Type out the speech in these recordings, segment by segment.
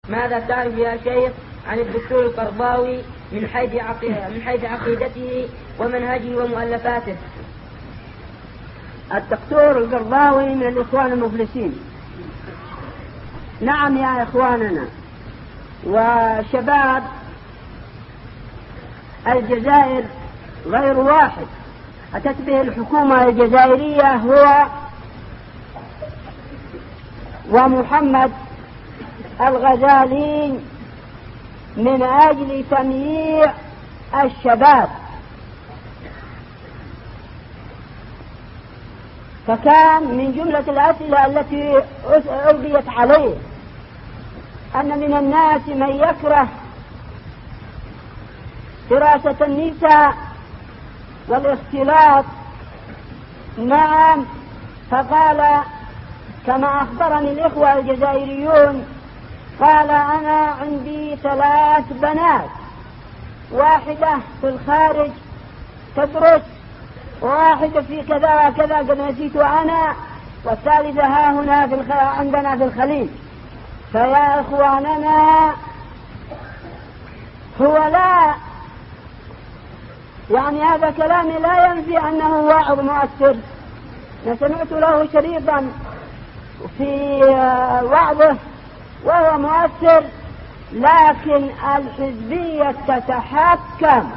ماذا تعرف يا شيخ عن الدكتور القرضاوي من حيث عقيدته ومنهجه ومؤلفاته؟ الدكتور القرضاوي من الإخوان المفلسين. نعم يا إخواننا وشباب الجزائر غير واحد. أتت به الحكومة الجزائرية هو ومحمد الغزالي من أجل تمييع الشباب، فكان من جملة الأسئلة التي ألقيت عليه أن من الناس من يكره دراسة النساء والاختلاط. نعم، فقال كما أخبرني الإخوة الجزائريون، قال أنا عندي 3 بنات، واحدة في الخارج تدرس، واحدة في كذا وكذا قد نسيت أنا، والثالثة ها هنا عندنا في الخليج. فيا إخواننا هو لا يعني هذا كلامي لا ينفي أنه واعظ مؤثر. سمعت له شريطا في وعظه وهو مؤثر، لكن الحزبية تتحكم،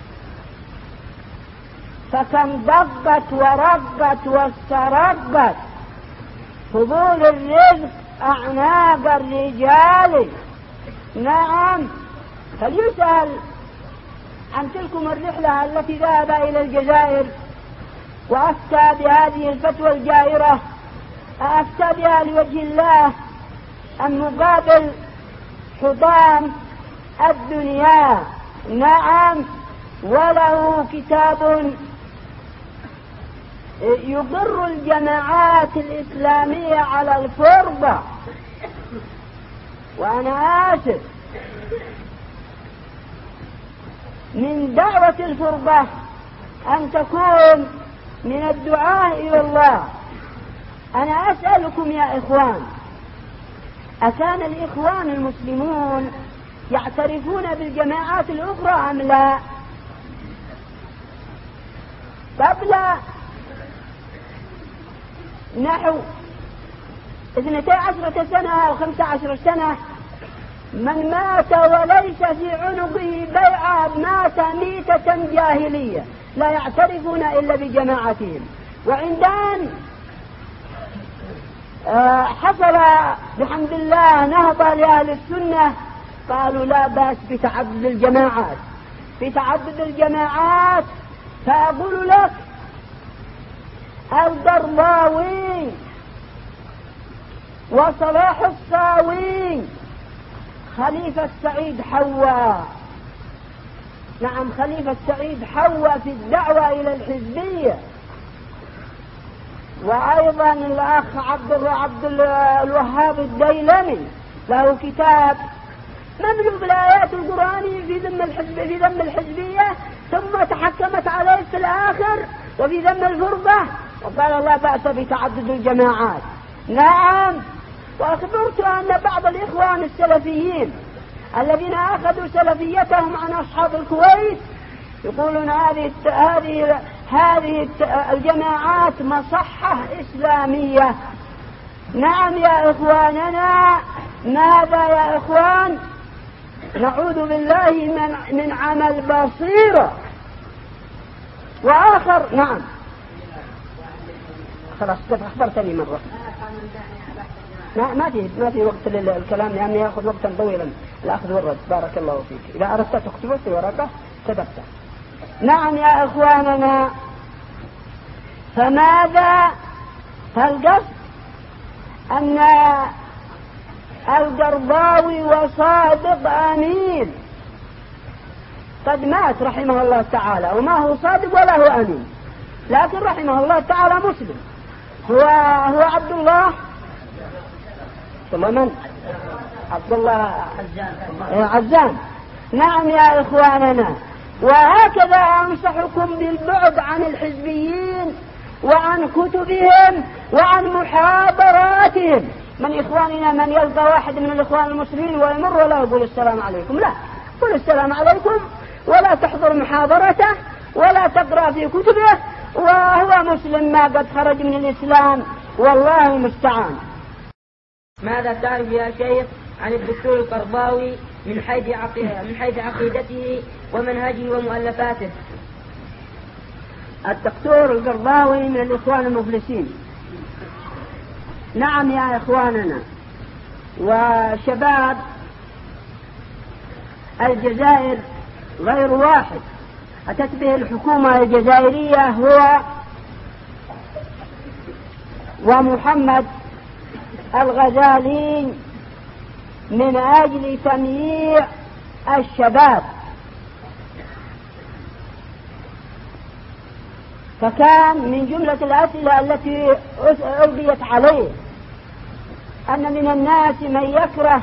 فكم دقت ورقت واسترقت فضول الرزق أعناق الرجال. نعم، فليسأل عن تلكم الرحلة التي ذهب إلى الجزائر وأفتى بهذه الفتوى الجائرة، أفتى بها لوجه الله أم مقابل حطام الدنيا؟ نعم، وله كتاب يضر الجماعات الإسلامية على الفرضى. وأنا آسف، من دعوة الفرضى أن تكون من الدعاء إلى الله. أنا أسألكم يا إخوان، أكان الإخوان المسلمون يعترفون بالجماعات الأخرى أم لا؟ قبل نحو 12 سنة أو 15 سنة من مات وليس في عنقه بيعة مات ميتة جاهلية، لا يعترفون إلا بجماعتهم. وعندما حصل بحمد الله نهضة لأهل السنة قالوا لا بأس بتعدد الجماعات، بتعدد الجماعات. فأقول لك القرضاوي وصلاح الصاوي خليفة سعيد حوا، نعم خليفة سعيد حوا في الدعوة إلى الحزبية. وأيضا الأخ عبد الوهاب الديلمي له كتاب مملوء بالآيات القرآنية في ذم الحزبية، ثم تحكمت عليه في الآخر وفي ذم الفرقة، وقال لا بأس بتعدد الجماعات. نعم، وأخبرت أن بعض الإخوان السلفيين الذين أخذوا سلفيتهم عن أصحاب الكويت يقولون هذه الجماعات مصحة إسلامية. نعم يا إخواننا، ماذا يا إخوان؟ نعوذ بالله من عمل بصيرة. وآخر نعم خلاص أخبرتني مرة، ما في وقت للكلام لأنه يأخذ وقتا طويلا الأخذ والرد. بارك الله فيك، إذا أردت تكتبه في ورقة كتبته. نعم يا إخواننا، فماذا؟ فالقصد أن القرضاوي وصادق أمين قد مات رحمه الله تعالى، وما هو صادق ولا هو أمين، لكن رحمه الله تعالى مسلم. هو عبد الله من؟ عبد الله عزام. نعم يا إخواننا، وهكذا أنصحكم بالبعد عن الحزبيين وعن كتبهم وعن محاضراتهم. من إخواننا من يلقى واحد من الإخوان المسلمين ويمر ولا يقول السلام عليكم، لا، قل السلام عليكم ولا تحضر محاضرته ولا تقرأ في كتبه، وهو مسلم ما قد خرج من الإسلام، والله المستعان. ماذا تعرف يا شيخ عن الدكتور القرضاوي من حيث عقيدته ومنهجه ومؤلفاته؟ الدكتور القرضاوي من الإخوان المفلسين. نعم يا إخواننا وشباب الجزائر غير واحد أتت به الحكومة الجزائرية هو ومحمد الغزالي من أجل تمييع الشباب. فكان من جملة الأسئلة التي ألقيت عليه أن من الناس من يكره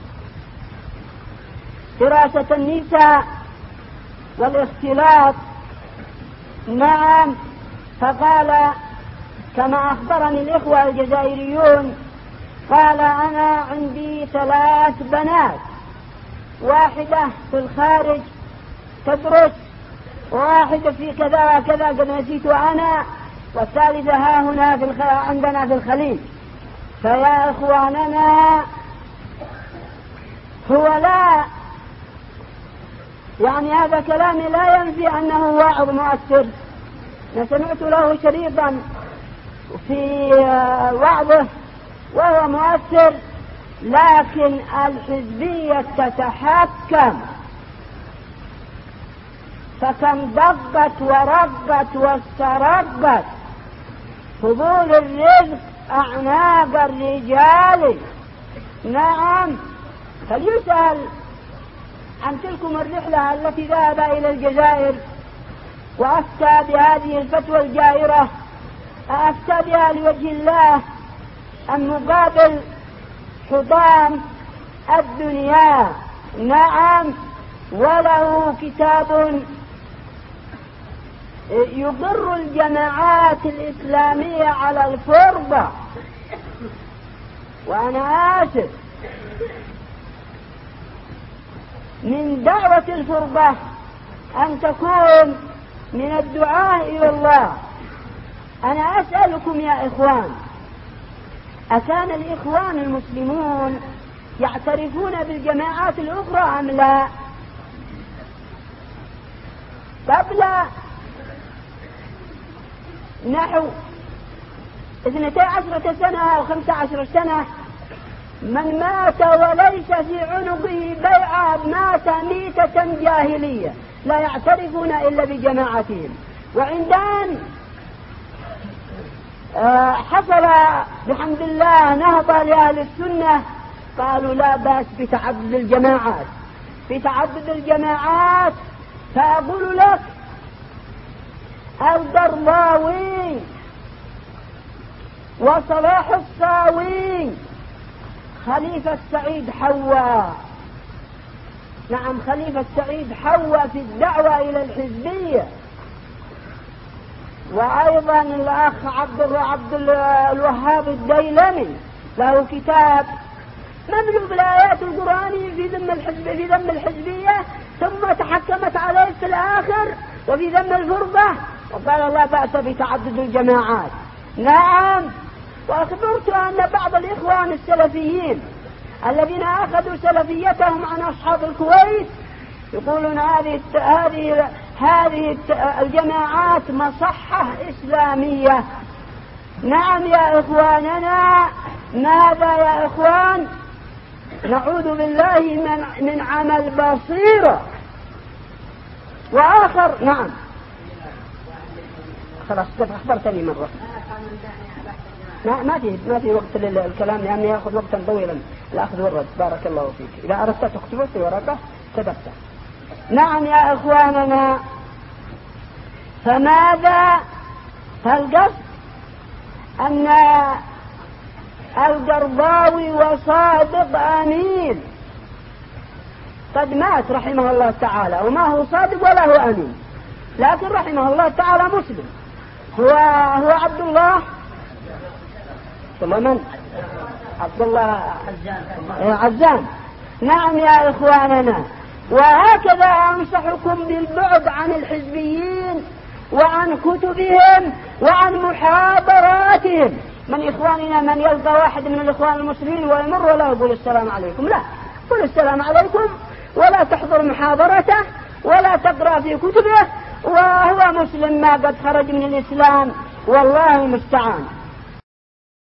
دراسة النساء والاختلاط. نعم، فقال كما أخبرني الإخوة الجزائريون، قال أنا عندي 3 بنات، واحدة في الخارج تدرس، وواحدة في كذا وكذا قد نسيت أنا، والثالثة ها هنا عندنا في الخليج. فيا إخواننا هو لا يعني هذا كلامي لا ينفي أنه واعظ مؤثر. سمعت له شريطا في وعظه وهو مؤثر، لكن الحزبية تتحكم، فكم ضبت وربت واستربت فضول الرزق أعناق الرجال. نعم، فليسأل عن تلكم الرحلة التي ذهب إلى الجزائر وأفتى بهذه الفتوى الجائرة، أفتى بها لوجه الله أم مقابل حطام الدنيا؟ نعم، وله كتاب يضر الجماعات الإسلامية على الفرضى. وأنا آسف، من دعوة الفرضى أن تكون من الدعاء إلى الله. أنا أسألكم يا إخوان، أكان الإخوان المسلمون يعترفون بالجماعات الأخرى أم لا؟ قبل نحو 12 سنة أو 15 سنة من مات وليس في عنقه بيعة مات ميتة جاهلية، لا يعترفون إلا بجماعتهم. وعندما حصل بحمد الله نهضة لأهل السنة قالوا لا بأس بتعدد الجماعات، بتعدد الجماعات. فأقول لك القرضاوي وصلاح الصاوي خليفة سعيد حوا، نعم خليفة سعيد حوا في الدعوة إلى الحزبية. وأيضا الأخ عبد الوهاب الديلمي له كتاب مملوء بالآيات القرآنية في ذم الحزبية، ثم تحكمت عليه في الآخر وفي ذم الفرقة، وقال لا بأس بتعدد الجماعات. نعم، وأخبرت أن بعض الإخوان السلفيين الذين أخذوا سلفيتهم عن أصحاب الكويت يقولون هذه الجماعات مصحة إسلامية. نعم يا إخواننا، ماذا يا إخوان؟ نعوذ بالله من عمل بصيرة. وآخر نعم خلاص أخبرتني مرة، ما في وقت للكلام لأنه يأخذ وقتا طويلا الأخذ والرد. بارك الله فيك، إذا أردت تكتبه في ورقة كتبته. نعم يا إخواننا، فماذا؟ فالقصد أن القرضاوي وصادق أمين قد مات رحمه الله تعالى، وما هو صادق ولا هو أمين، لكن رحمه الله تعالى مسلم. هو عبد الله ثم من؟ عبد الله عزام. نعم يا إخواننا، وهكذا أنصحكم بالبعد عن الحزبيين وعن كتبهم وعن محاضراتهم. من إخواننا من يلقى واحد من الإخوان المسلمين ويمر ولا يقول السلام عليكم، لا، قل السلام عليكم ولا تحضر محاضرته ولا تقرأ في كتبه، وهو مسلم ما قد خرج من الإسلام، والله المستعان.